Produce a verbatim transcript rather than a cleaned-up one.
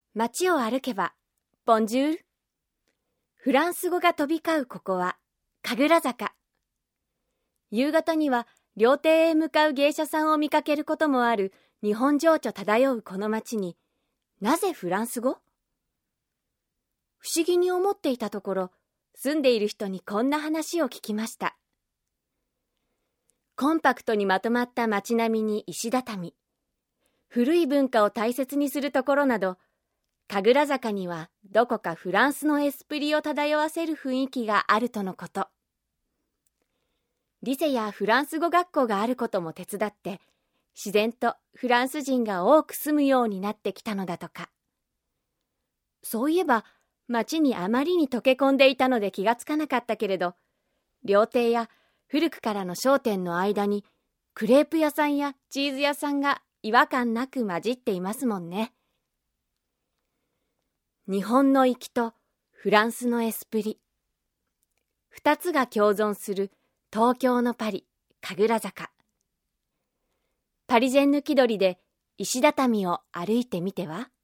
街を歩けば、ボンジュール。フランス語が飛び交うここは、神楽坂。夕方には、料亭へ向かう芸者さんを見かけることもある日本情緒漂うこの街に、なぜフランス語？不思議に思っていたところ、住んでいる人にこんな話を聞きました。コンパクトにまとまった街並みに石畳、古い文化を大切にするところなど、神楽坂にはどこかフランスのエスプリを漂わせる雰囲気があるとのこと。リセやフランス語学校があることも手伝って、自然とフランス人が多く住むようになってきたのだとか。そういえば、街にあまりに溶け込んでいたので気がつかなかったけれど、料亭や古くからの商店の間に、クレープ屋さんやチーズ屋さんが違和感なく混じっていますもんね。日本の粋とフランスのエスプリ。二つが共存する東京のパリ、神楽坂。パリジェンヌ気取りで石畳を歩いてみては？